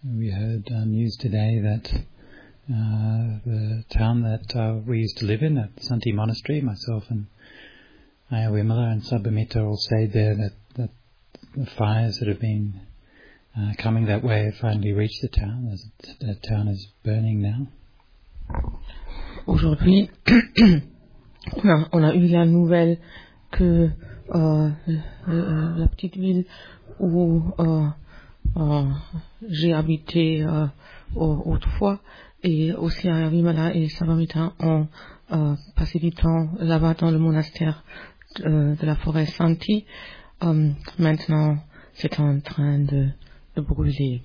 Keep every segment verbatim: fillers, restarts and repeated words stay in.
We heard uh, news today that uh, the town that uh, we used to live in, at Santi Monastery, myself and Aya Wimala and Sabamita all stayed there, that, that the fires that have been uh, coming that way have finally reached the town. The town is burning now. Aujourd'hui, on a, on a eu la nouvelle que euh, euh, la petite ville où euh, euh, j'ai habité euh, autrefois, et aussi à Vimala et Sabamita ont euh, passé du temps là-bas dans le monastère de, de la forêt Santi. Euh, maintenant, c'est en train de, de brûler.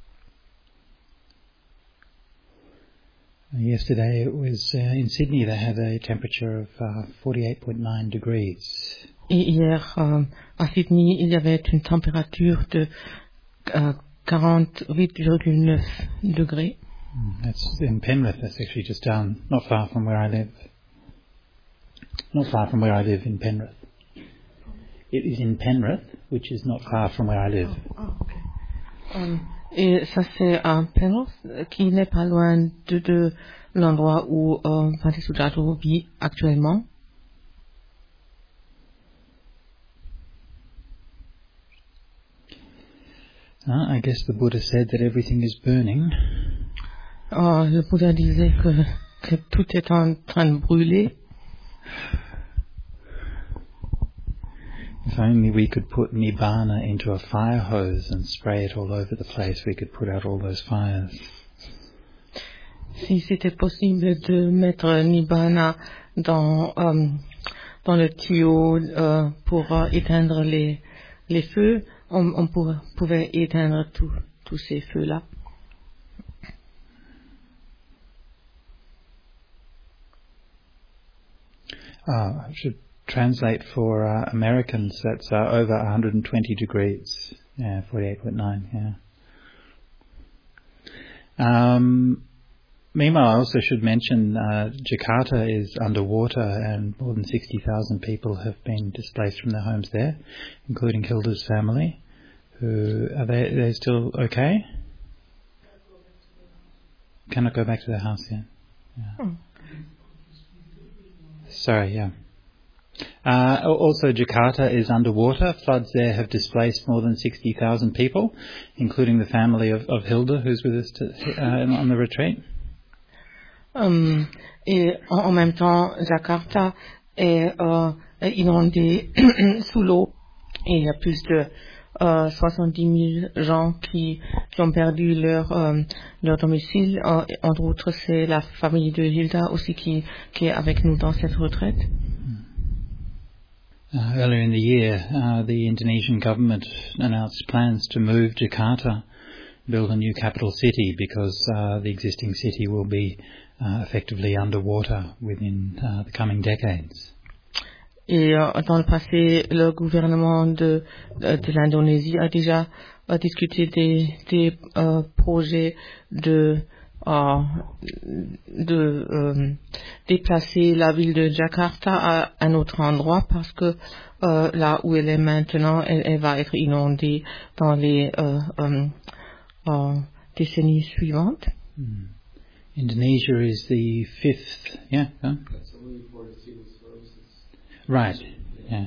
Yesterday it was uh, in Sydney. They had a temperature of uh, forty-eight point nine degrees. Et hier euh, à Sydney, il y avait une température de uh, quarante-huit virgule neuf degrés. Mm, that's in Penrith. That's actually just down, not far from where I live. Not far from where I live in Penrith. It is in Penrith, which is not far from where I live. Oh, oh, okay. um, Et ça c'est à Penrith, qui n'est pas loin de, de l'endroit où euh, Bhante Sujato vit actuellement. Uh, I guess the Buddha said that everything is burning. Oh, le Bouddha disait que, que tout est en train de brûler. If only we could put Nibbana into a fire hose and spray it all over the place, we could put out all those fires. Si c'était possible de mettre Nibbana dans, euh, dans le tuyau euh, pour euh, éteindre les, les feux, on, on pourrait, pouvait éteindre tous ces feux-là. Ah, I should translate for uh, Americans. That's uh, over one hundred twenty degrees. Yeah, forty-eight point nine. Yeah. Um, meanwhile, I also should mention uh, Jakarta is underwater, and more than sixty thousand people have been displaced from their homes there, including Hilda's family. Who are they? Are they still okay? Cannot go back to their house yet. Yeah. Hmm. Sorry, yeah. Uh, also, Jakarta is underwater. Floods there have displaced more than sixty thousand people, including the family of, of Hilda, who's with us to, uh, on the retreat. Um, et en, en même temps, Jakarta est euh, inondé sous l'eau, et il y a plus de euh, soixante-dix mille gens qui, qui ont perdu leur, euh, leur domicile. Euh, entre autres, c'est la famille de Hilda aussi qui, qui est avec nous dans cette retraite. Uh, earlier in the year, uh, the Indonesian government announced plans to move Jakarta, build a new capital city, because uh, the existing city will be uh, effectively underwater within uh, the coming decades. Et euh, dans le passé, le gouvernement de, de, de l'Indonésie a déjà euh, discuté des, des euh, projets de Uh, de euh, déplacer la ville de Jakarta à un autre endroit, parce que euh, là où elle est maintenant, elle, elle va être inondée dans les euh, euh, euh, décennies suivantes. Mm. Indonesia is the fifth, yeah? Huh? That's only for civil services. Right, yeah.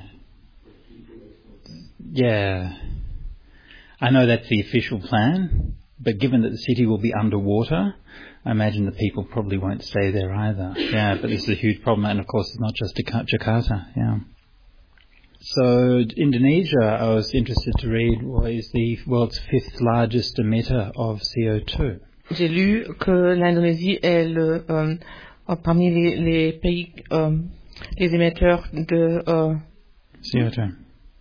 Yeah. I know that's the official plan. But given that the city will be underwater, I imagine the people probably won't stay there either. Yeah, but this is a huge problem, and of course it's not just Jakarta. Yeah. So Indonesia, I was interested to read, is the world's fifth largest emitter of C O two. J'ai lu que l'Indonésie est le euh, parmi les, les pays euh, les émetteurs de euh, C O two.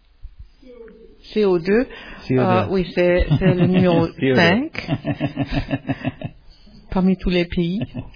C O deux, C O deux. Euh, oui, c'est, c'est le numéro cinq parmi tous les pays.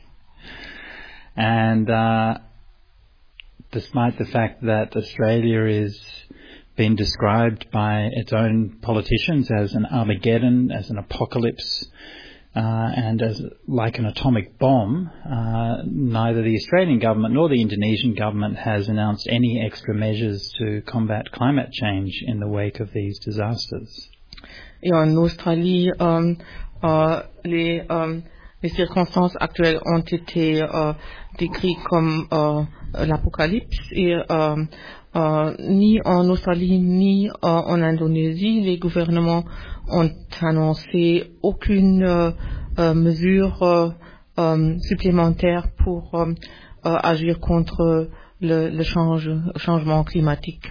And uh, despite the fact that Australia is being described by its own politicians as an Armageddon, as an apocalypse, uh, and as like an atomic bomb, uh, neither the Australian government nor the Indonesian government has announced any extra measures to combat climate change in the wake of these disasters. Et en Australie, euh, euh, les, euh, les circonstances actuelles ont été euh, décrites comme euh, l'apocalypse et euh, euh, ni en Australie ni euh, en Indonésie, les gouvernements ont annoncé aucune euh, euh, mesure euh, euh, supplémentaire pour euh, euh, agir contre le, le change, changement climatique.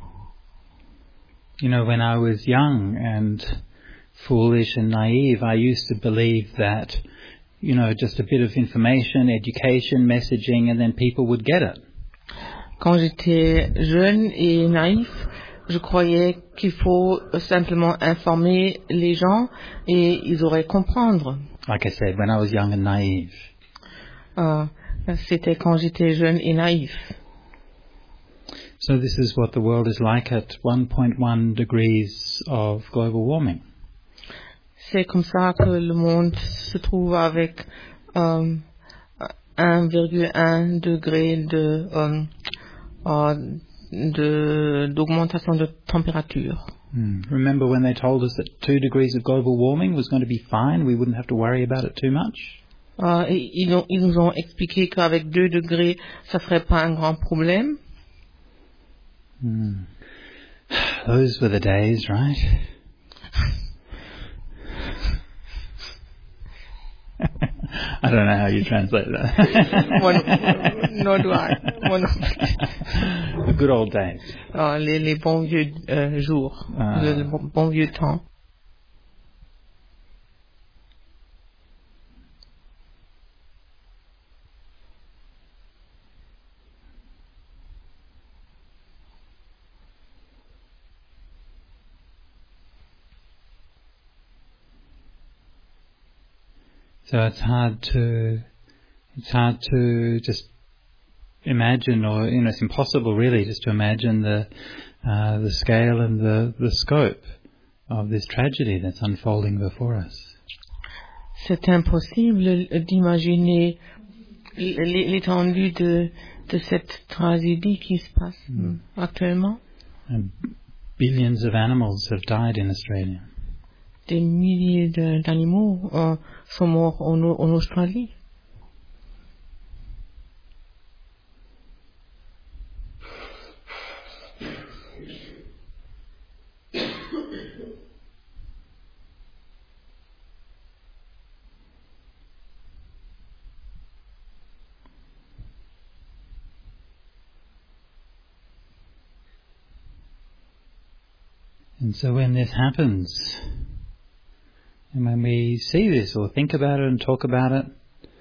You know, when I was young and foolish and naive, I used to believe that, you know, just a bit of information, education, messaging, and then people would get it. Quand j'étais jeune et naïf, je croyais qu'il faut simplement informer les gens et ils auraient comprendre. Like I said, when I was young and naive. Euh, c'était quand j'étais jeune et naïf. So this is what the world is like at one point one degrees of global warming. C'est comme ça que le monde se trouve avec euh, un virgule un degré de, euh, euh, de d'augmentation de température. Hmm. Remember when they told us that two degrees of global warming was going to be fine, we wouldn't have to worry about it too much? Euh, et ils, ont, ils nous ont expliqué qu'avec deux degrés, ça serait pas un grand problème. Hmm. Those were the days, right? I don't know how you translate that. Moi, non, do I. Moi non. The good old days. Euh, les, les bons vieux euh, jours, Ah. le, le bon, bon vieux temps. So it's hard to, it's hard to just imagine, or you know, it's impossible really, just to imagine the uh, the scale and the the scope of this tragedy that's unfolding before us. C'est impossible d'imaginer l'étendue de, de cette tragédie qui se passe mm. actuellement. And billions of animals have died in Australia. Des milliers de, d'animaux euh, sont morts en, en Australie. And so when this happens, and when we see this or think about it and talk about it,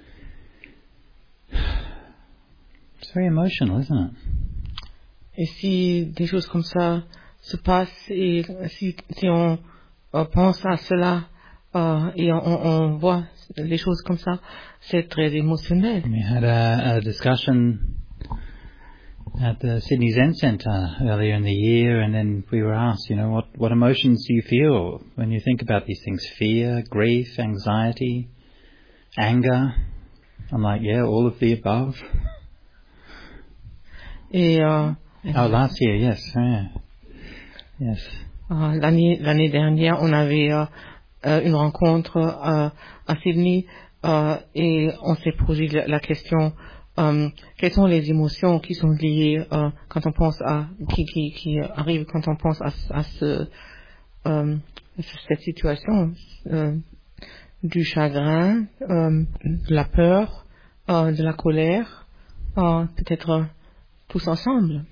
it's very emotional, isn't it? Et si des choses comme ça se passent et si, si on euh, pense à cela euh, et on, on voit les choses comme ça, c'est très émotionnel. We had a, a discussion at the Sydney Zen Centre earlier in the year, and then we were asked, you know, what, what emotions do you feel when you think about these things? Fear, grief, anxiety, anger? I'm like, yeah, all of the above. Et euh, Oh, last year, yes, yeah. Yes. euh, l'année, l'année dernière, on avait euh, euh, une rencontre euh, à Sydney euh, et on s'est posé la, la question euh, quelles sont les émotions qui sont liées euh, quand on pense à qui, qui, qui arrivent quand on pense à, à ce euh, cette situation euh, du chagrin, euh, de la peur, euh, de la colère, euh, peut-être euh, tous ensemble.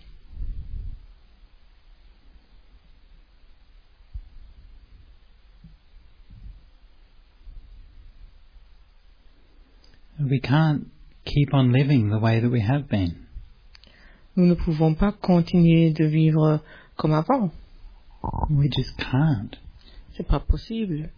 We can't keep on living the way that we have been. Nous ne pouvons pas continuer de vivre comme avant. We just can't. C'est pas possible.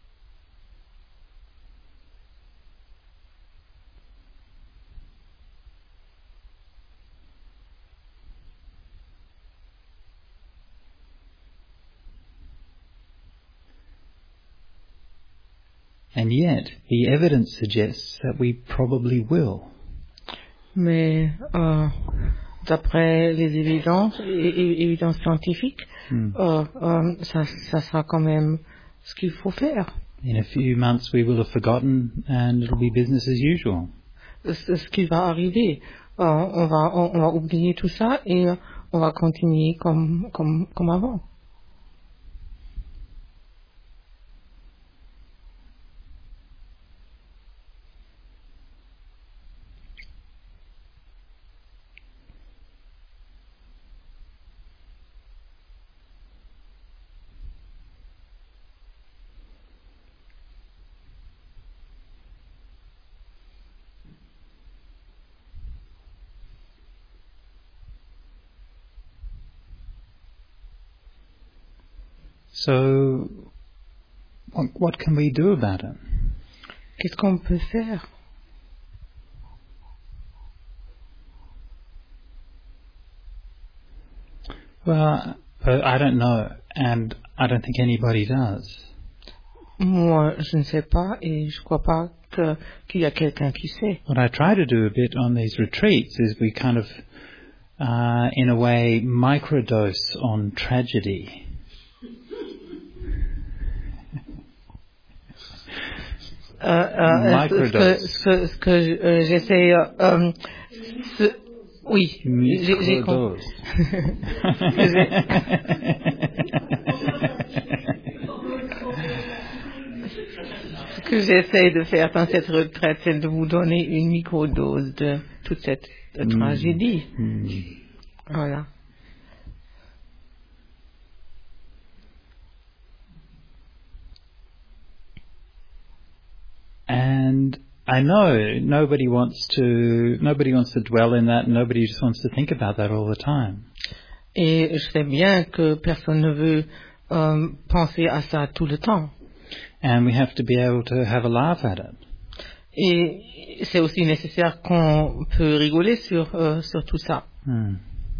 And yet, the evidence suggests that we probably will. Mais euh, d'après les évidences, é- évidences scientifiques, Mm. euh, euh, ça, ça sera quand même ce qu'il faut faire. In a few months we will have forgotten and it'll be business as usual. C'est ce qui va arriver. Euh, on va, on, on va oublier tout ça et euh, on va continuer comme, comme, comme avant. So, what, what can we do about it? Qu'est-ce qu'on peut faire? Well, uh, I don't know, and I don't think anybody does. Moi, je ne sais pas et je crois pas que, qu'il y a quelqu'un qui sait. What I try to do a bit on these retreats is we kind of, uh, in a way, microdose on tragedy. Euh, euh, ce, ce que, ce, ce que euh, j'essaie, euh, ce, oui, j'ai, j'ai compris. Ce que j'essaie de faire dans cette retraite, c'est de vous donner une microdose de toute cette de tragédie. Mm. Voilà. And I know nobody wants to nobody wants to dwell in that. Nobody just wants to think about that all the time. Et je sais bien que personne ne veut euh, penser à ça tout le temps. And we have to be able to have a laugh at it. Et c'est aussi nécessaire qu'on peut rigoler sur euh, sur tout ça. Hmm.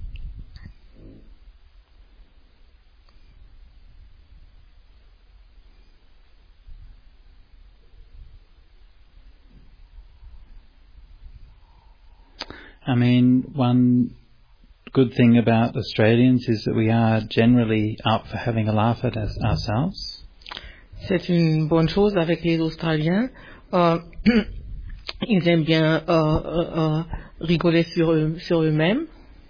I mean, one good thing about Australians is that we are generally up for having a laugh at us, ourselves. C'est une bonne chose avec les Australiens. Euh, ils aiment bien euh, euh, euh, rigoler sur eux, sur eux-mêmes.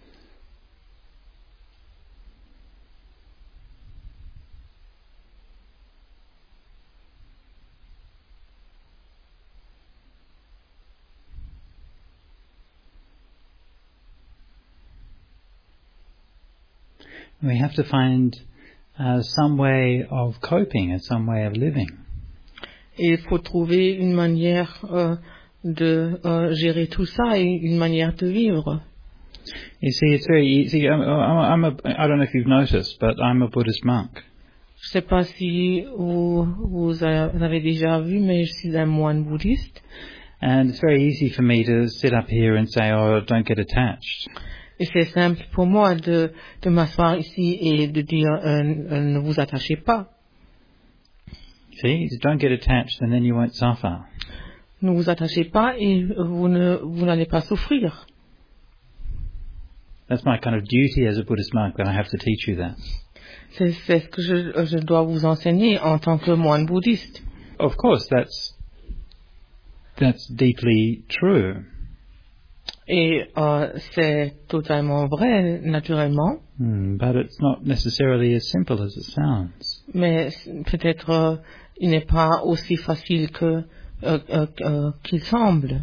We have to find uh, some way of coping and some way of living. Et il faut trouver une manière euh, de euh, gérer tout ça et une manière de vivre. You see, it's very easy. I'm, I'm a, I don't know if you've noticed, but I'm a Buddhist monk. Je sais pas si vous, vous avez déjà vu, mais je suis un moine bouddhiste. And it's very easy for me to sit up here and say, oh, don't get attached. Et c'est simple pour moi de, de m'asseoir ici et de dire euh, euh, ne vous attachez pas. See, don't get attached and then you won't suffer. Ne vous attachez pas et vous ne vous n'allez pas souffrir. That's my kind of duty as a Buddhist monk, that I have to teach you that. C'est, c'est ce que je, je dois vous enseigner en tant que moine bouddhiste. Of course, that's that's deeply true. Et euh, c'est totalement vrai, naturellement. Mm, but it's not necessarily as simple as it sounds. Mais peut-être euh, il n'est pas aussi facile que euh, euh, euh, qu'il semble.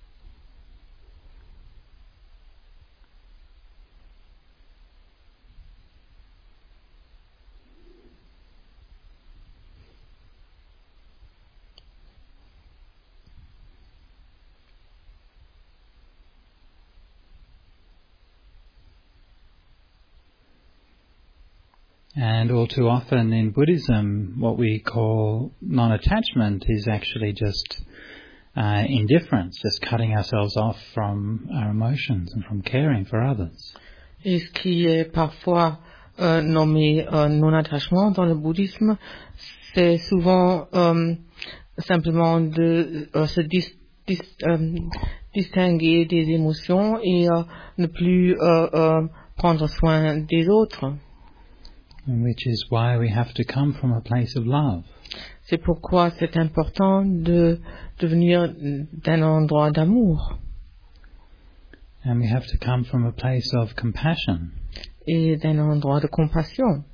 And all too often in Buddhism, what we call non-attachment is actually just uh, indifference, just cutting ourselves off from our emotions and from caring for others. Et ce qui est parfois euh, nommé euh, non-attachement dans le bouddhisme, c'est souvent euh, simplement de euh, se dis, dis, euh, distinguer des émotions et euh, ne plus euh, euh, prendre soin des autres. Which is why we have to come from a place of love. C'est pourquoi c'est important de devenir d'un endroit d'amour. And we have to come from a place of compassion. Et d'un endroit de compassion.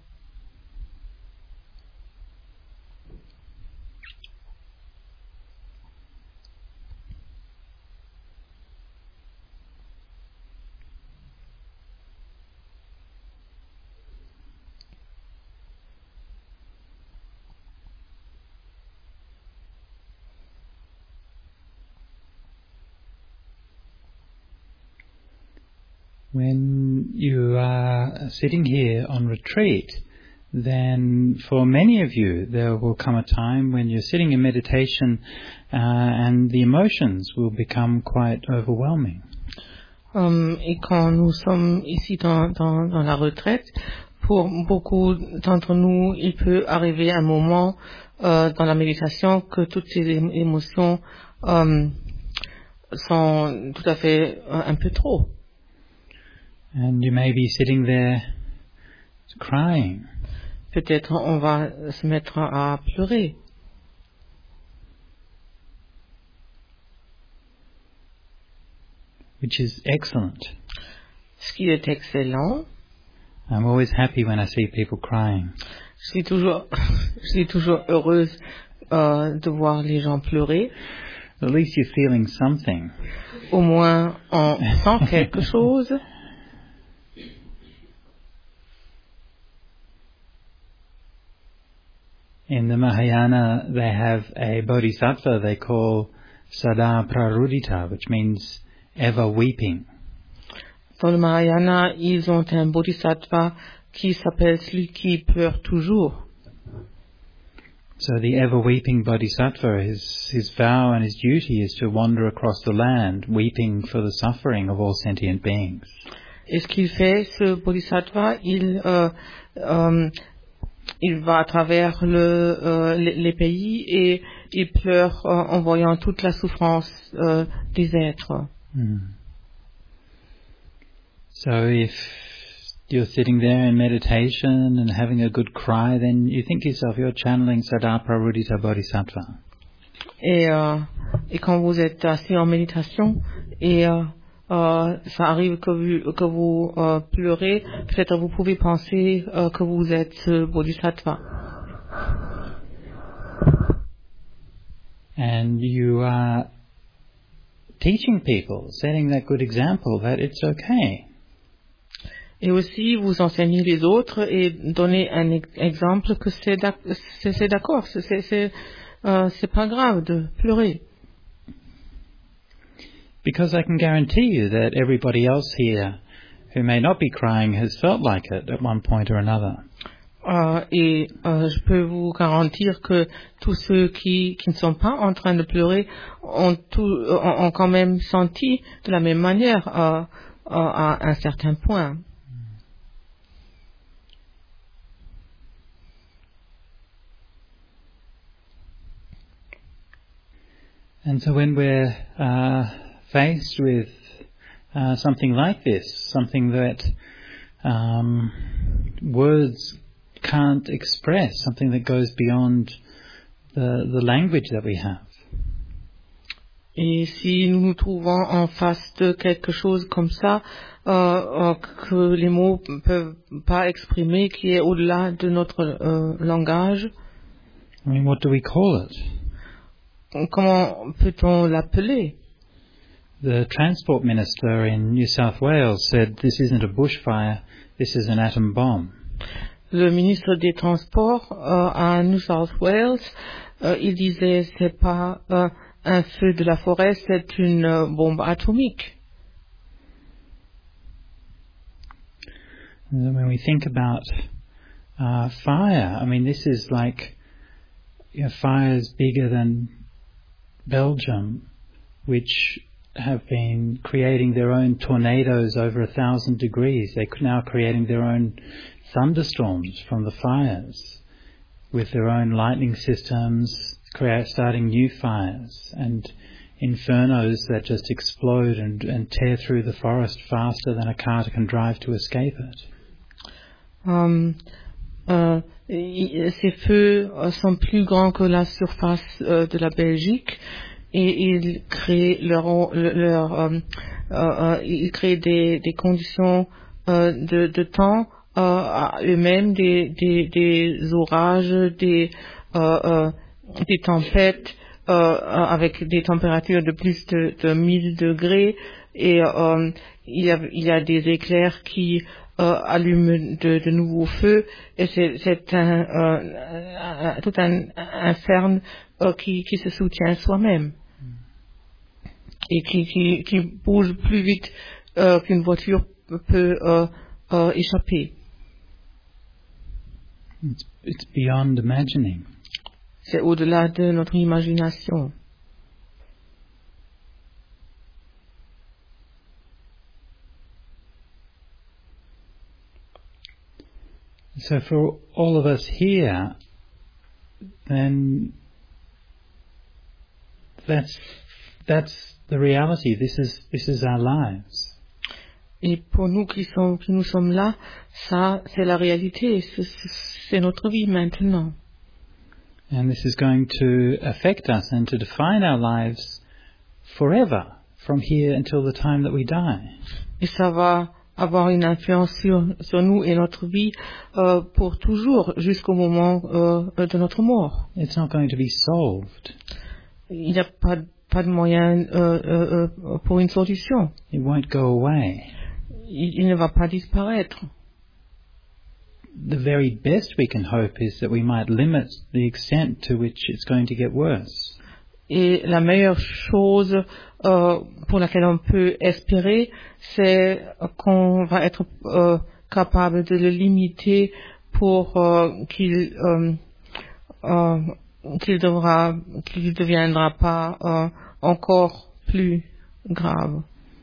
When you are sitting here on retreat, then for many of you there will come a time when you're sitting in meditation uh, and the emotions will become quite overwhelming. Um, et quand nous sommes ici dans, dans, dans la retraite, pour beaucoup d'entre nous, il peut arriver un moment euh, dans la méditation que toutes ces émotions um, sont tout à fait euh, un peu trop. And you may be sitting there crying. Peut-être on va se mettre à pleurer. Which is excellent. Ce qui est excellent. I'm always happy when I see people crying. Je suis toujours, je suis toujours heureuse euh, de voir les gens pleurer. At least you're feeling something. Au moins on sent quelque chose. In the Mahayana, they have a bodhisattva they call Sada Prarudita, which means ever weeping. Dans le Mahayana, ils ont un bodhisattva qui s'appelle celui qui pleure toujours. So the ever weeping bodhisattva, his, his vow and his duty is to wander across the land, weeping for the suffering of all sentient beings. Et ce qu'il fait, ce bodhisattva, il euh, euh, il va à travers le, euh, les, les pays et il pleure euh, en voyant toute la souffrance euh, des êtres. Mm. So if you're sitting there in meditation and having a good cry, then you think yourself, you're channeling Sada Prarudita Bodhisattva. Et, euh, et quand vous êtes assis en méditation et euh, euh, ça arrive que vous, que vous euh, pleurez, peut-être vous pouvez penser euh, que vous êtes ce bodhisattva. And you are teaching people, setting that good example that it's okay. Et aussi, vous enseignez les autres et donnez un ex- exemple que c'est, d'ac- c'est, c'est d'accord, c'est, c'est, c'est, euh, c'est pas grave de pleurer. Because I can guarantee you that everybody else here who may not be crying has felt like it at one point or another. Euh, et euh, je peux vous garantir que tous ceux qui, qui ne sont pas en train de pleurer ont, tout, ont, ont quand même senti de la même manière euh, euh, à un certain point. And so when we're uh, faced with uh, something like this, something that um, words can't express, something that goes beyond the, the language that we have, Et si nous nous trouvons en face de quelque chose comme ça, euh, euh, que les mots ne peuvent pas exprimer, qui est au-delà de notre euh, langage, I mean, what do we call it? comment peut-on l'appeler? The Transport Minister in New South Wales said this isn't a bushfire, this is an atom bomb. Le ministre des Transports euh, à New South Wales, euh, il disait c'est pas euh, un feu de la forêt, c'est une euh, bombe atomique. And then when we think about uh, fire, I mean, this is like, you know, fires bigger than Belgium, which have been creating their own tornadoes over a thousand degrees. They're now creating their own thunderstorms from the fires with their own lightning systems, create, starting new fires and infernos that just explode and, and tear through the forest faster than a car can drive to escape it. Um, euh, il- ces feux euh, sont plus grands que la surface euh, de la Belgique et ils créent leur, leur euh, euh, euh, ils créent des, des conditions euh, de, de temps euh, à eux-mêmes, des, des, des orages, des, euh, euh, des tempêtes euh, avec des températures de plus de, de mille degrés et euh, il y a, il y a des éclairs qui euh, allument de, de nouveaux feux et c'est, c'est un, euh, un- tout un inferne euh, qui, qui se soutient soi-même et qui, qui, qui bouge plus vite euh, qu'une voiture peut euh, euh, échapper. It's, it's beyond imagining. C'est au-delà de notre imagination. So for all of us here, then that's that's the reality. This is this is our lives. Et pour nous qui, sommes, qui nous sommes là, ça, c'est la réalité, c'est, c'est notre vie maintenant. And this is going to affect us and to define our lives forever, from here until the time that we die. Et ça va avoir une influence sur, sur nous et notre vie euh, pour toujours, jusqu'au moment euh, de notre mort. It's not going to be solved. Il n'y a pas, pas de moyen euh, euh, euh, pour une solution. It won't go away. Il, il ne va pas disparaître. The very best we can hope is that we might limit the extent to which it's going to get worse. Et la meilleure chose euh, pour laquelle on peut espérer, c'est qu'on va être euh, capable de le limiter pour euh, qu'il euh, euh, qu'il devra qu'il deviendra pas euh, encore plus grave.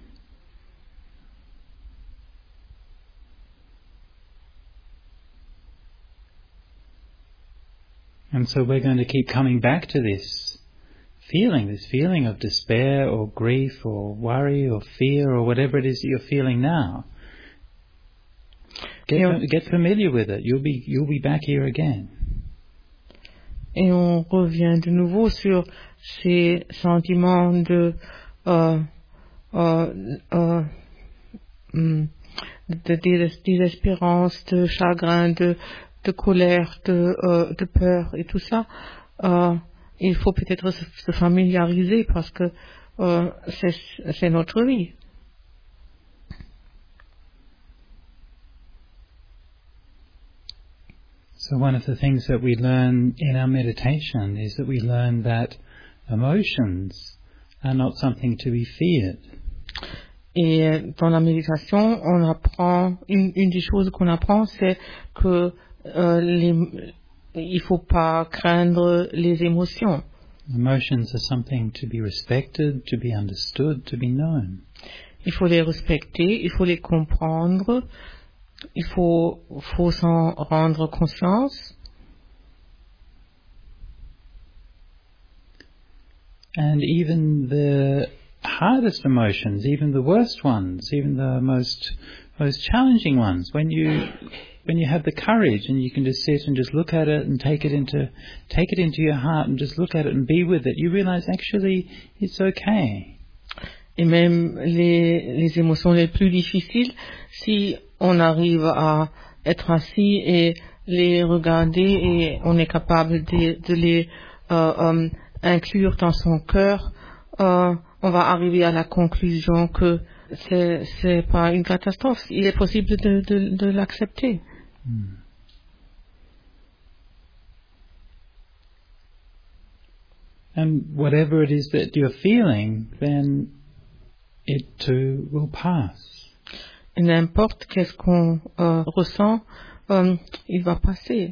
And so we're going to keep coming back to this feeling, this feeling of despair or grief or worry or fear or whatever it is that you're feeling now. Get, on, get familiar with it. You'll be you'll be back here again. Et on revient de nouveau sur ces sentiments de euh, euh, euh, de désespérance, de chagrin, de de colère, de, euh, de peur et tout ça, euh, il faut peut-être se, se familiariser parce que euh, c'est, c'est notre vie. So one of the things that we learn in our meditation is that we learn that emotions are not something to be feared. Et dans la méditation, on apprend, une, une des choses qu'on apprend, c'est que Euh, les, il faut pas craindre les émotions. Emotions are something to be respected, to be understood, to be known. Il faut les respecter, il faut les comprendre, il faut, faut s'en rendre conscience. And even the hardest emotions, even the worst ones, even the most most challenging ones, when you when you have the courage and you can just sit and just look at it and take it into take it into your heart and just look at it and be with it, you realize actually it's okay. Et même les, les émotions les plus difficiles, si on arrive à être assis et les regarder et on est capable de, de les euh, euh, inclure dans son cœur, euh, on va arriver à la conclusion que c'est, c'est pas une catastrophe. Il est possible de, de, de l'accepter. Hmm. And whatever it is that you're feeling, then it too will pass. Et n'importe qu'est-ce qu'on euh, ressent, euh, il va passer.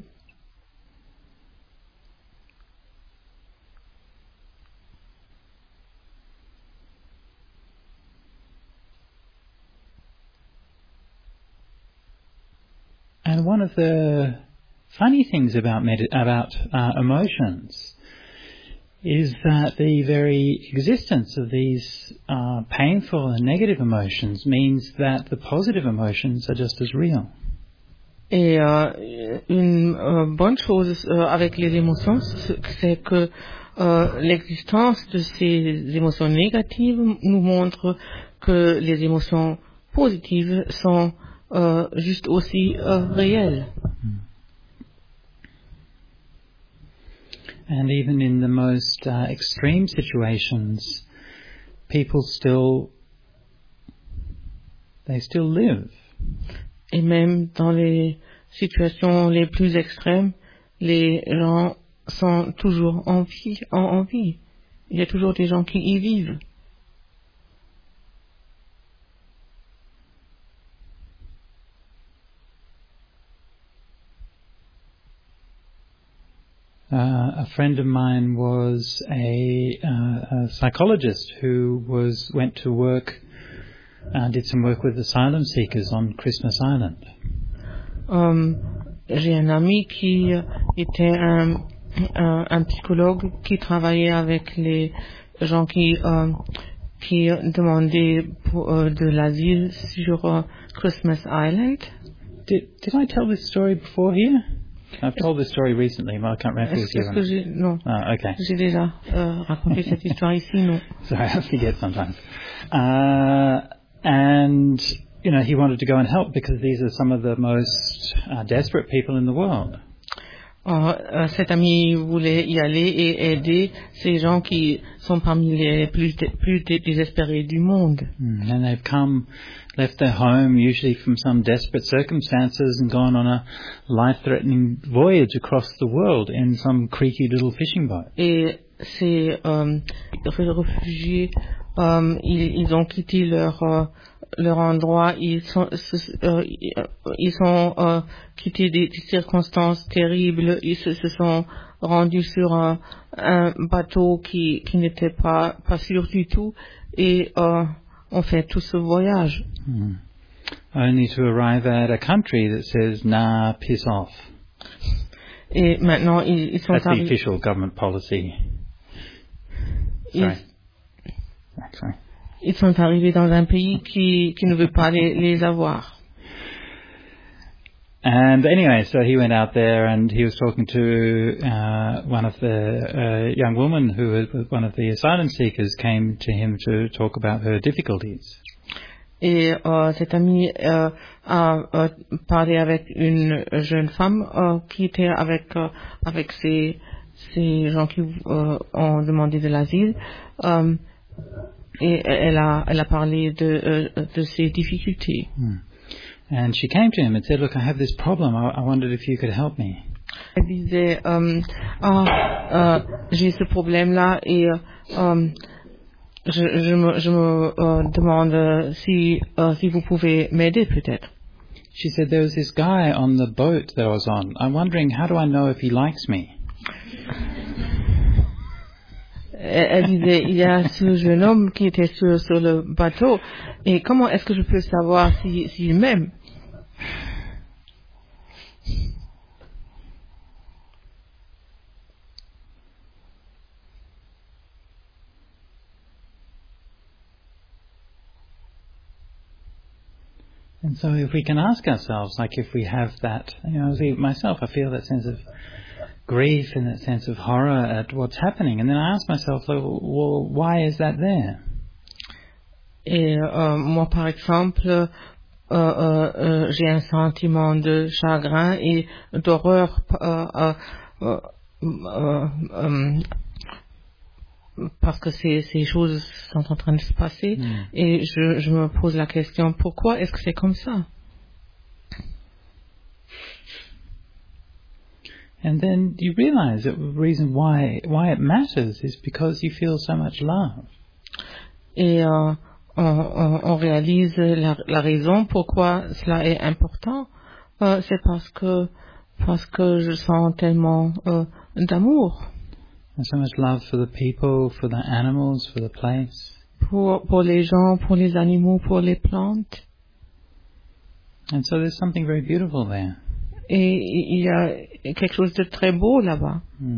And one of the funny things about med- about uh, emotions is that the very existence of these uh, painful and negative emotions means that the positive emotions are just as real. Et euh, une euh, bonne chose euh, avec les émotions, c'est que euh, l'existence de ces émotions négatives nous montre que les émotions positives sont euh, juste aussi euh, réelles. And even in the most uh, extreme situations, people still, they still live. Et même dans les situations les plus extrêmes, les gens sont toujours en vie, en, en vie. Il y a toujours des gens qui y vivent. Uh, a friend of mine was a, uh, a psychologist who was went to work, uh, did some work with asylum seekers on Christmas Island. Um, j'ai un ami qui était un, un, un psychologue qui travaillait avec les gens qui, euh, qui demandaient pour, euh, de l'asile sur euh, Christmas Island. Did, did I tell this story before here? I've told this story recently, but I can't remember if it was Est-ce, est-ce here. que j'ai, non, Oh, okay. j'ai déjà euh, raconté cette histoire ici, non. Sorry, I forget sometimes. Uh, and, you know, he wanted to go and help because these are some of the most uh, desperate people in the world. Euh, euh, cet ami voulait y aller et aider ces gens qui sont parmi les plus, dé- plus dé- désespérés du monde. Mm, and they've come, left their home, usually from some desperate circumstances, and gone on a life-threatening voyage across the world in some creaky little fishing boat. Et ces euh, réfugiés, euh, ils, ils ont quitté leur euh, leur endroit, ils sont se- euh, ils sont euh, quittés des, des circonstances terribles, ils se, se sont rendus sur un, un bateau qui qui n'était pas pas sûr du tout et euh, ont fait tout ce voyage. Mm. Only to arrive at a country that says, nah, piss off. Et maintenant ils, ils sont That's the arrivés. official government policy. Sorry. Sorry. Ils sont arrivés dans un pays qui, qui ne veut pas les, les avoir. And anyway, so he went out there and he was talking to uh, one of the uh, young women who was one of the asylum seekers came to him to talk about her difficulties. Et euh, cet ami euh, a euh, parlé avec une jeune femme euh, qui était avec euh, avec ces ces gens qui euh, ont demandé de l'asile. Euh, et elle a elle a parlé de euh, de ses difficultés. Hmm. And she came to him and said, "Look, I have this problem. I, I wondered if you could help me." Elle disait euh, ah euh, j'ai ce problème là et euh, je, je me je me euh, demande si euh, si vous pouvez m'aider peut-être. She said, "There was this guy on the boat that I was on. I'm wondering, how do I know if he likes me?" Elle, elle disait il y a ce jeune homme qui était sur sur le bateau et comment est-ce que je peux savoir si s'il m'aime? And so if we can ask ourselves, like if we have that, you know, see, myself, I feel that sense of grief and that sense of horror at what's happening. And then I ask myself, well, why is that there? Et euh, moi par exemple, euh, euh, euh, j'ai un sentiment de chagrin et d'horreur euh, euh, euh, euh, euh, parce que ces, ces choses sont en train de se passer Mm. et je, je me pose la question pourquoi est-ce que c'est comme ça? And then you realize that the reason why why it matters is because you feel so much love. Et euh, on, on, on réalise la, la raison pourquoi cela est important, euh, c'est parce que parce que je sens tellement euh, d'amour And so much love for the people, for the animals, for the place. pour pour les gens, pour les animaux, pour les plantes. And so there's something very beautiful there. Et il y a quelque chose de très beau là-bas. Mm.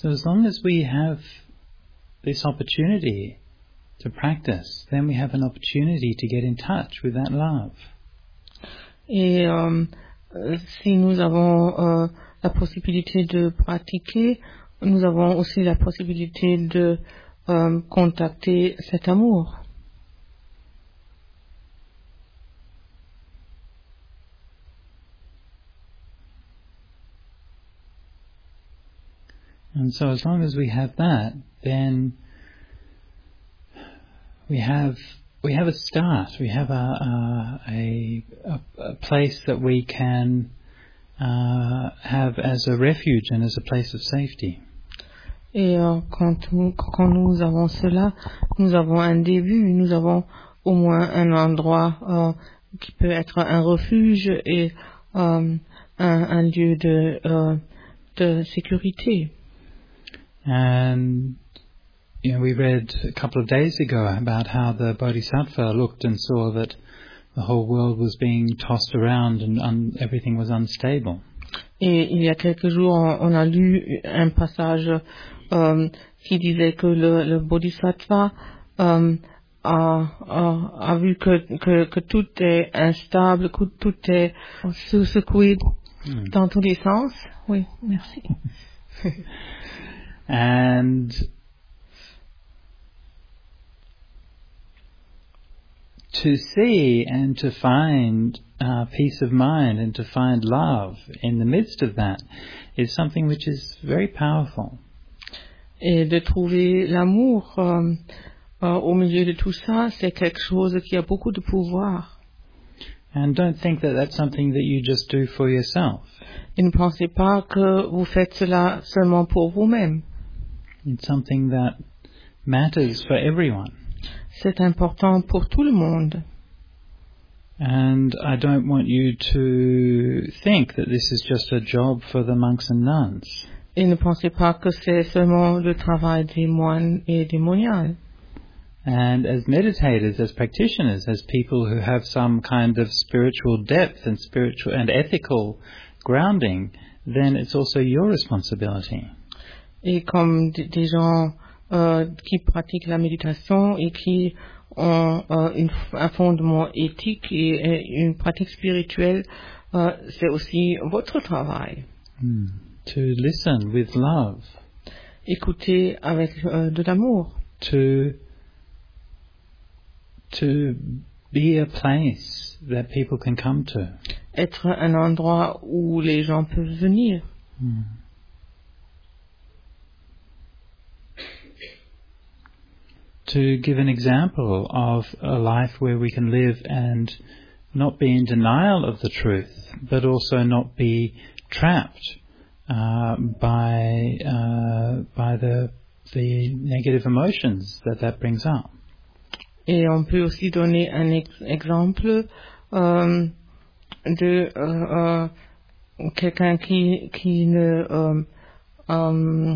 So as long as we have this opportunity to practice, then we have an opportunity to get in touch with that love. Et euh, euh, si nous avons euh, la possibilité de pratiquer, nous avons aussi la possibilité de euh, contacter cet amour. And so as long as we have that, then we have we have a start. We have a a, a, a place that we can uh, have as a refuge and as a place of safety. Et euh, quand, nous, quand nous avons cela, nous avons un début, nous avons au moins un endroit euh, qui peut être un refuge et euh, un, un lieu de, euh, de sécurité. And you know, we read a couple of days ago about how the Bodhisattva looked and saw that the whole world was being tossed around and un- everything was unstable. Et il y a quelques jours, on, on a lu un passage euh, qui disait que le, le Bodhisattva euh, a, a, a vu que, que, que tout est instable, que tout est secoué mm. dans tous les sens. Oui, merci. And to see and to find uh, peace of mind and to find love in the midst of that is something which is very powerful. Et de trouver l'amour euh, euh, au milieu de tout ça, c'est quelque chose qui a beaucoup de pouvoir. And don't think that that's something that you just do for yourself. Et ne pensez pas que vous faites cela seulement pour vous-même. It's something that matters for everyone. C'est important pour tout le monde. And I don't want you to think that this is just a job for the monks and nuns. Et ne pensez pas que c'est seulement le travail des moines et des moniales. And as meditators, as practitioners, as people who have some kind of spiritual depth and spiritual and ethical grounding, then it's also your responsibility. Et comme d- des gens euh, qui pratiquent la méditation et qui ont euh, une, un fondement éthique et, et une pratique spirituelle, euh, c'est aussi votre travail. Mm. To listen with love. Écoutez avec euh, de l'amour. To to be a place that people can come to. Être un endroit où les gens peuvent venir. Mm. To give an example of a life where we can live and not be in denial of the truth, but also not be trapped uh, by uh, by the the negative emotions that that brings up. Et on peut aussi donner un ex- exemple euh, de euh, euh, quelqu'un qui qui ne euh, euh,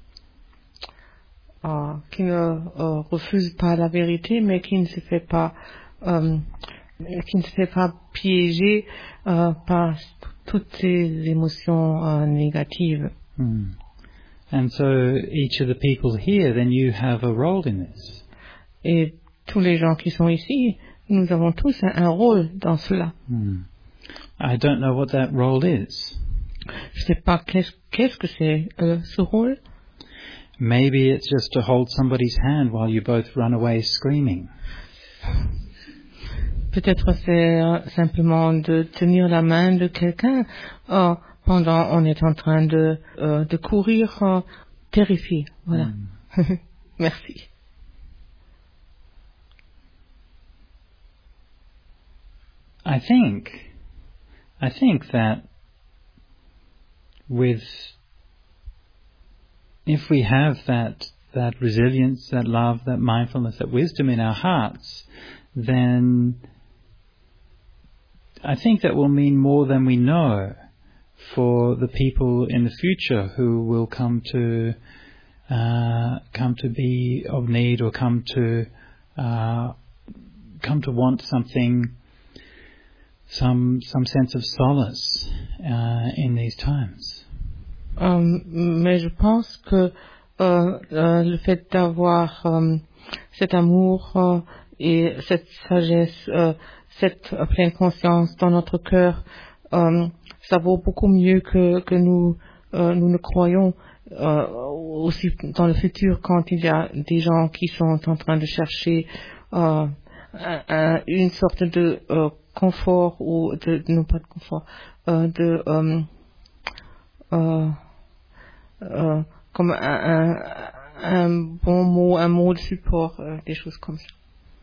euh, qui ne euh, refuse pas la vérité, mais qui ne se fait pas euh, qui ne se fait pas piéger euh, par t- toutes ces émotions euh, négatives. Hmm. And so each of the people here, then you have a role in this. Et tous les gens qui sont ici, nous avons tous un, un rôle dans cela. Hmm. I don't know what that role is. Je sais pas qu'est-ce, qu'est-ce que c'est euh, ce rôle. Maybe it's just to hold somebody's hand while you both run away screaming. Peut-être c'est euh, simplement de tenir la main de quelqu'un euh, pendant on est en train de euh, de courir euh, terrifié. Voilà. Mm. Merci. I think, I think that with, if we have that that resilience, that love, that mindfulness, that wisdom in our hearts, then I think that will mean more than we know for the people in the future who will come to uh, come to be of need or come to uh, come to want something, some some sense of solace uh, in these times. Euh, mais je pense que euh, euh, le fait d'avoir euh, cet amour euh, et cette sagesse, euh, cette euh, pleine conscience dans notre cœur, euh, ça vaut beaucoup mieux que, que nous, euh, nous ne croyons. Euh, aussi dans le futur, quand il y a des gens qui sont en train de chercher euh, un, un, une sorte de euh, confort ou de non pas de confort, euh, de euh, euh, euh, comme un, un, un bon mot, un mot de support, euh, des choses comme ça.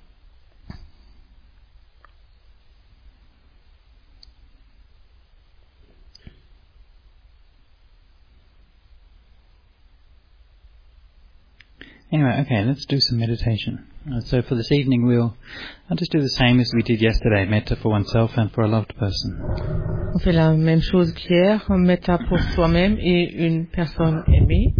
Anyway, okay, let's do some meditation. Uh, so for this evening, we'll I'll just do the same as we did yesterday, metta for oneself and for a loved person. On fait la même chose qu'hier, metta pour soi-même et une personne aimée.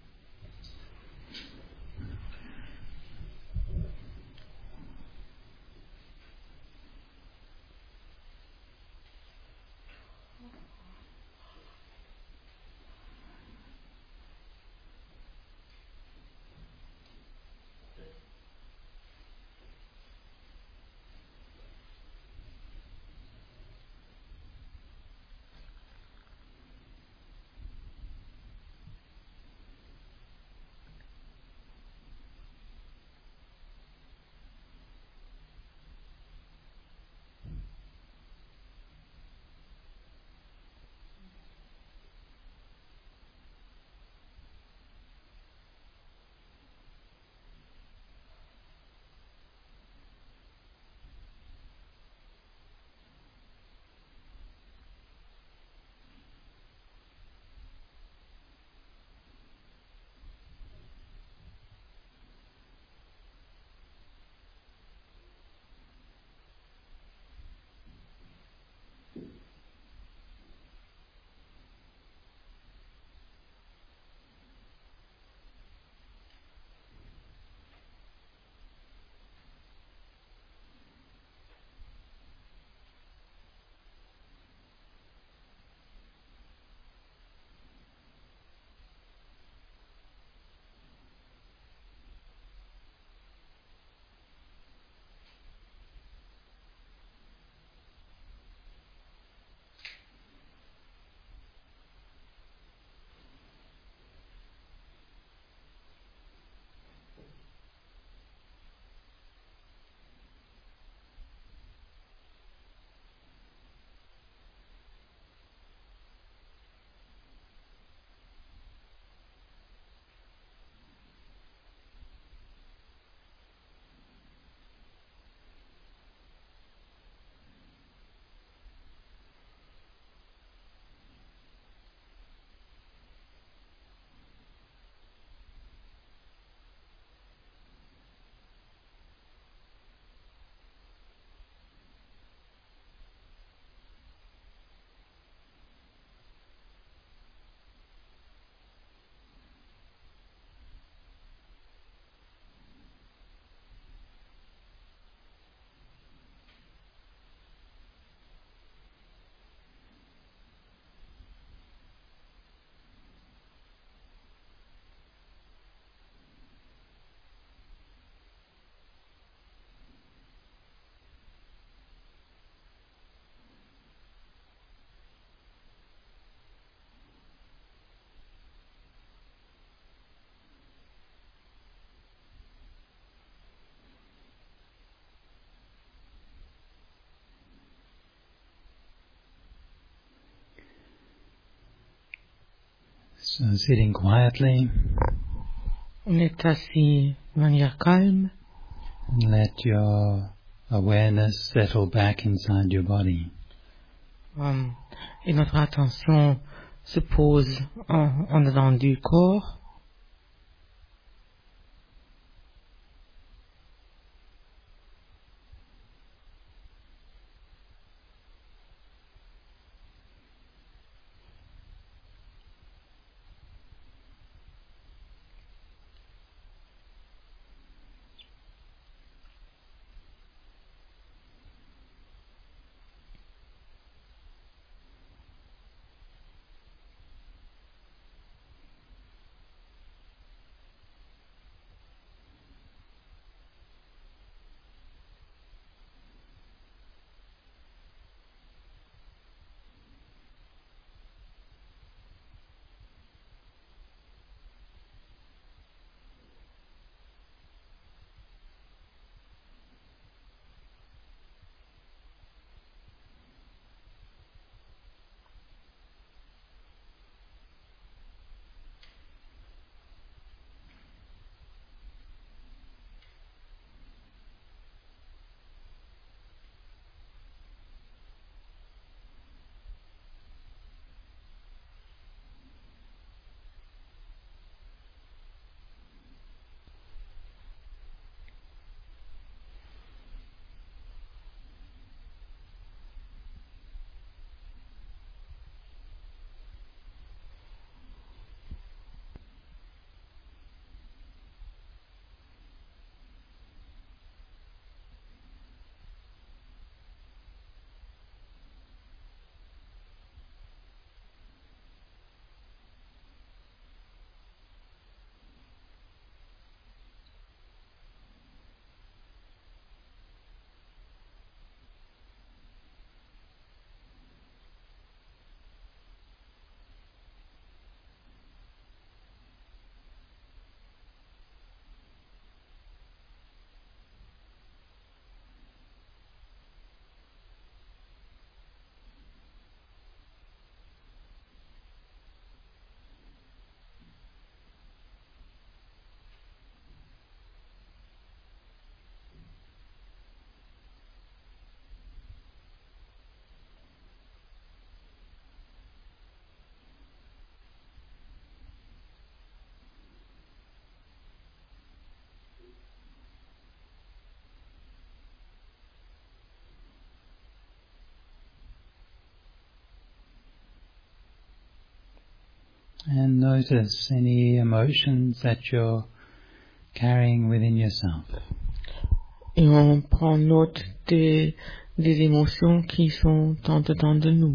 So sitting quietly, On est assis de manière calme. let your awareness settle back inside your body. Um, et notre attention se pose en, en dedans du corps. And notice any emotions that you're carrying within yourself. Et on prend note des, des émotions qui sont en dedans de nous.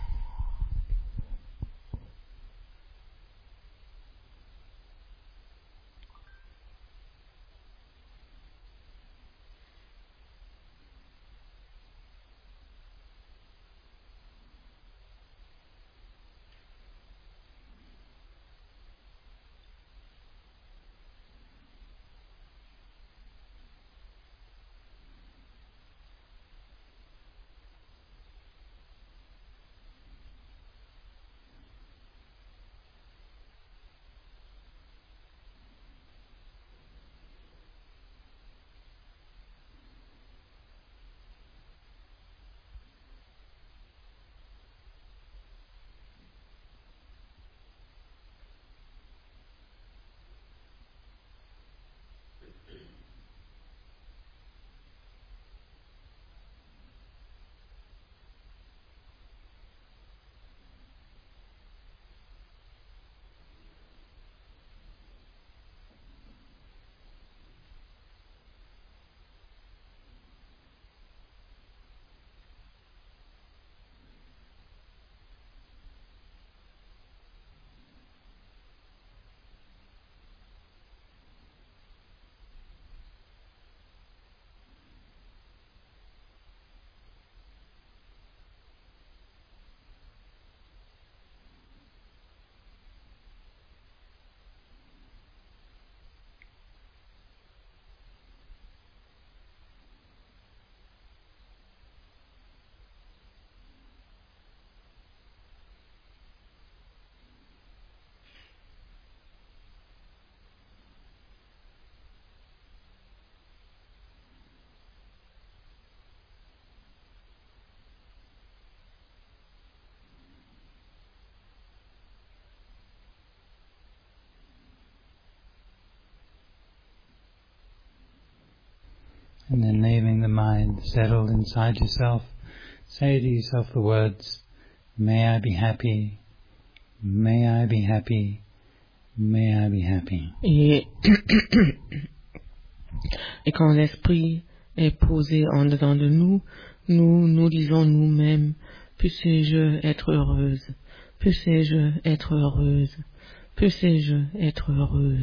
And then leaving the mind settled inside yourself, say to yourself the words, may I be happy, may I be happy, may I be happy. Et, et quand l'esprit est posé en dedans de nous, nous nous disons nous-mêmes, puissé-je être heureuse, puissé-je être heureuse, puissé-je être heureuse.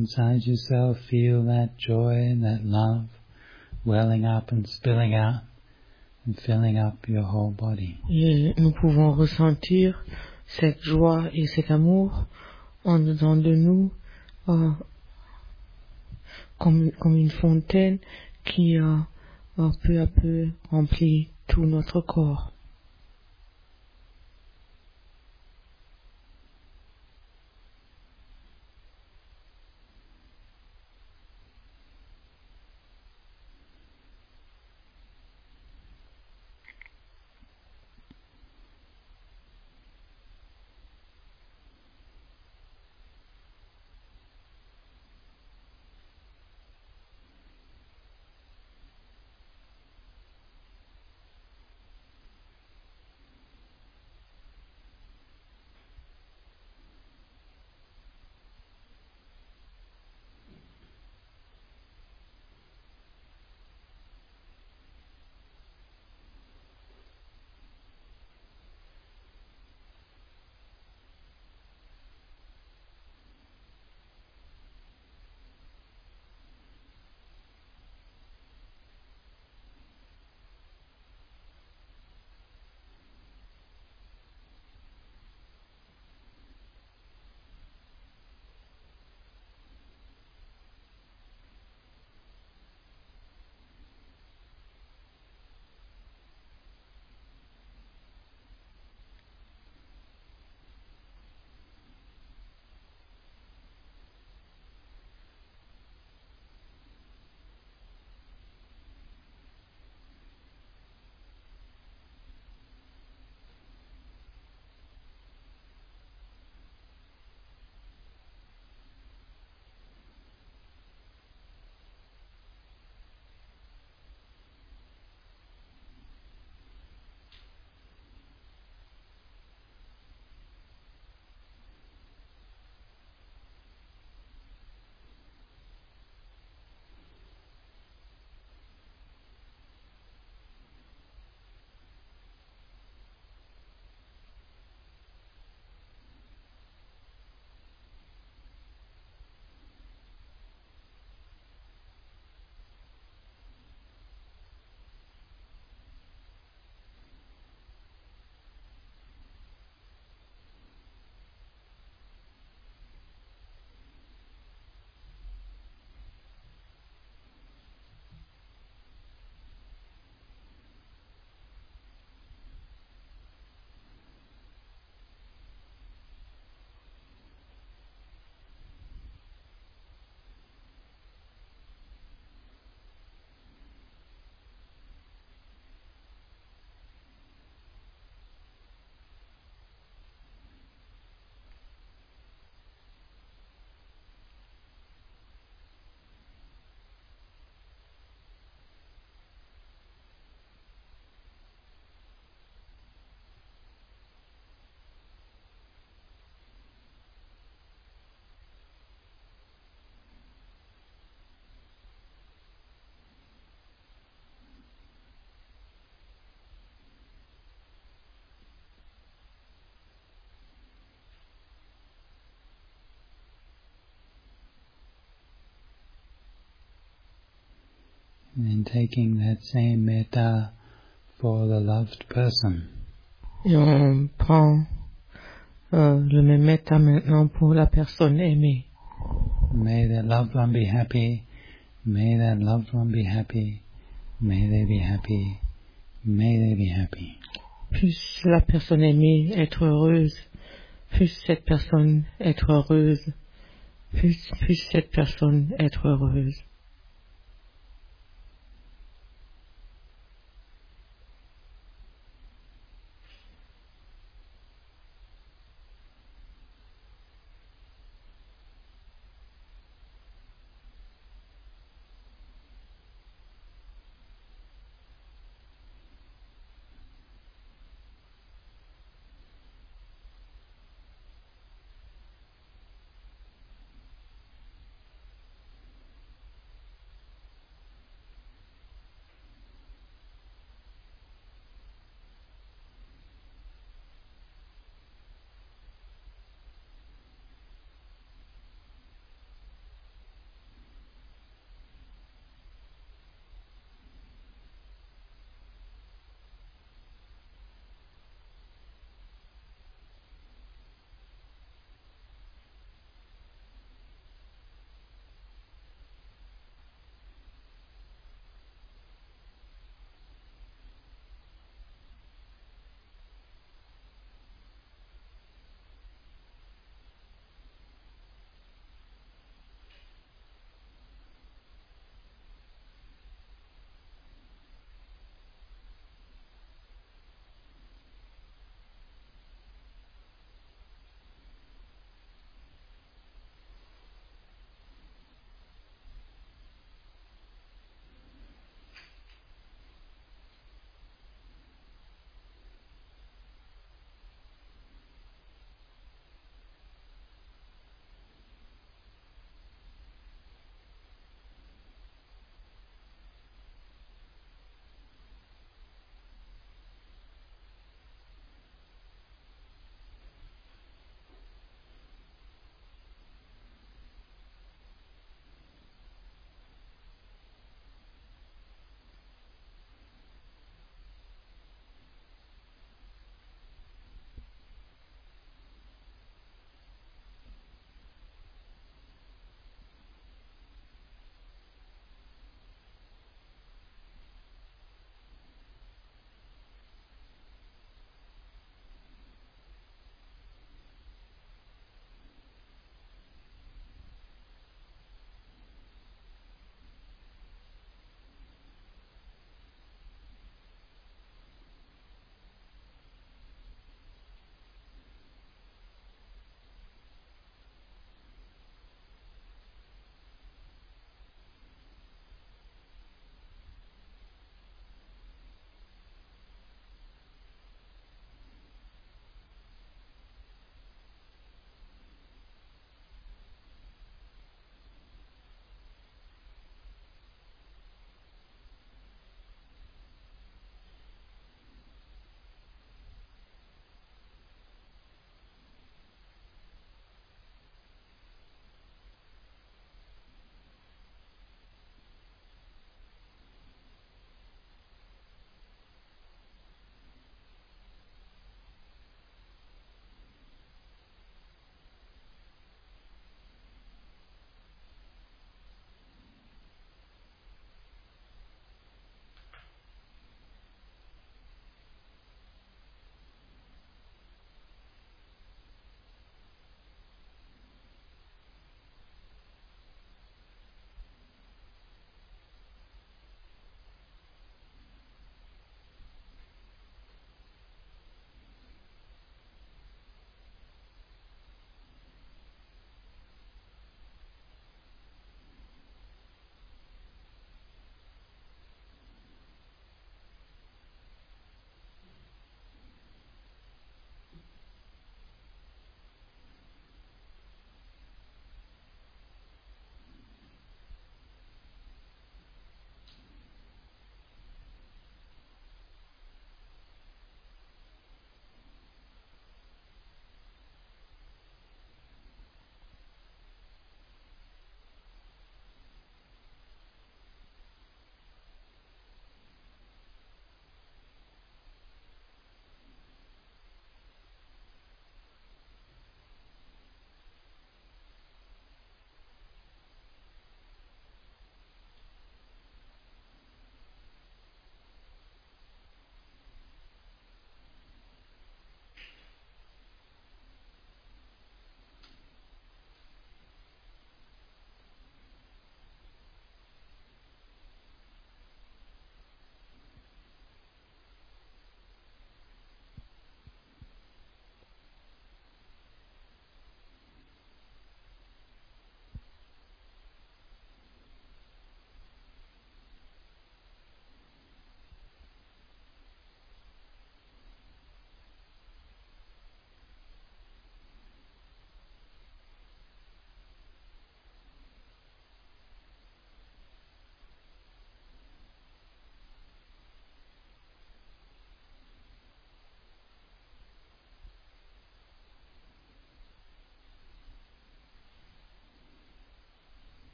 inside yourself feel that joy, that love, welling up and spilling out and filling up your whole body. Et nous pouvons ressentir cette joie et cet amour en dedans de nous, euh, comme, comme une fontaine qui euh, euh, peu à peu remplit tout notre corps. And then taking that same metta for the loved person. Et on prend euh, le même metta maintenant pour la personne aimée. May that loved one be happy. May that loved one be happy. May they be happy. May they be happy. Puisse la personne aimée être heureuse. Puisse cette personne être heureuse. Puisse, puisse cette personne être heureuse.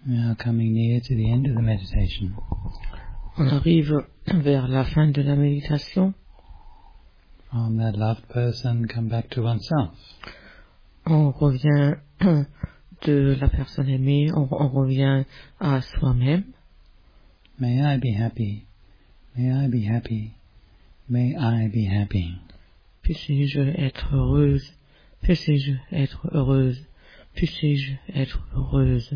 We are coming near to the end of the meditation. On arrive vers la fin de la méditation. From that loved person, come back to oneself. On revient de la personne aimée, on, on revient à soi-même. May I be happy. May I be happy. May I be happy. Puisse-je être heureuse. Puisse-je être heureuse. Puisse-je être heureuse.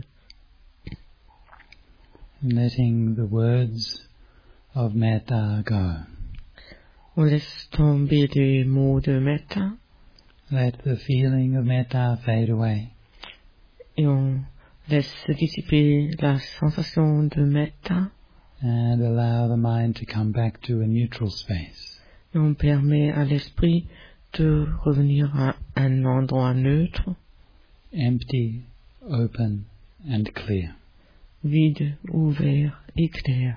Letting the words of metta go. On laisse tomber les mots de metta. Let the feeling of metta fade away. Et on laisse se dissiper la sensation de metta. And allow the mind to come back to a neutral space. Et on permet à l'esprit de revenir à un endroit neutre. Empty, open and clear. Vide, ouvert et clair.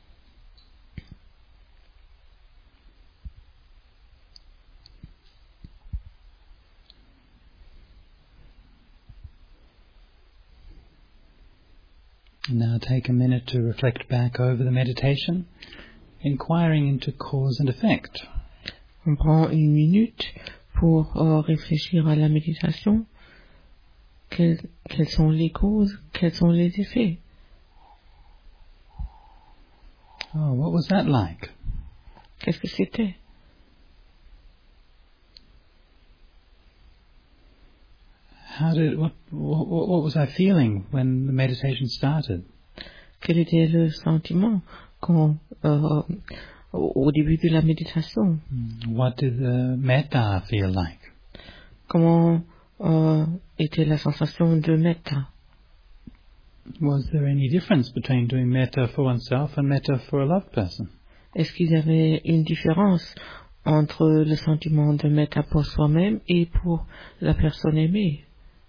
Now take a minute to reflect back over the meditation, inquiring into cause and effect. On prend une minute pour euh, réfléchir à la méditation. Quelles, quelles sont les causes, quels sont les effets? Oh, what was that like? Qu'est-ce que c'était? How did what, what what was I feeling when the meditation started? Quel était le sentiment quand, euh, au début de la méditation? What did the metta feel like? Comment euh, était la sensation de metta? Was there any difference between doing metta for oneself and metta for a loved person? Est-ce qu'il y avait une différence entre le sentiment de metta pour soi-même et pour la personne aimée?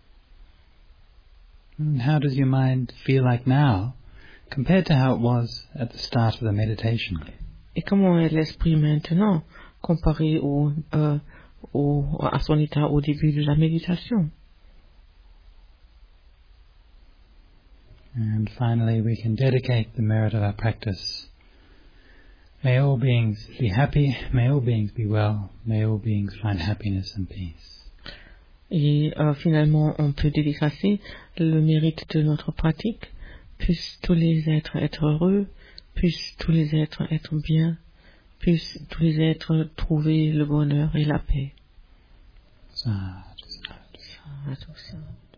And how does your mind feel like now compared to how it was at the start of the meditation? Et comment est l'esprit maintenant comparé au, euh, au, à son état au début de la méditation? And finally, we can dedicate the merit of our practice. May all beings be happy, may all beings be well, may all beings find happiness and peace. Et euh, finalement, on peut dédicacer le mérite de notre pratique. Puissent tous les êtres être heureux, puissent tous les êtres être bien, puissent tous les êtres trouver le bonheur et la paix. Sadhu, sadhu. Sadhu, sadhu.